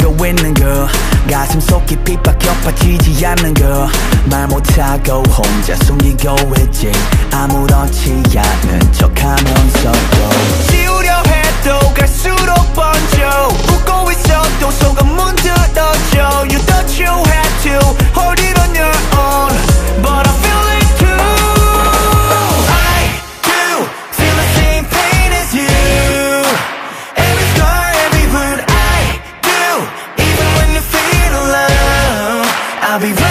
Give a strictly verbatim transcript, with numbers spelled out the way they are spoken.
알고 있는 걸 가슴 속 깊이 박혀 빠지지 않는 걸 말 못하고 혼자 숨기고 있지 아무렇지 않은 척하면서도 지우려 해도 갈수록 번져 웃고 있어도 속은 문드러져 You thought you had to hold it on your own But I feel it too I do feel the same pain as you Every scar, every word I do Even when you feel alone I'll be right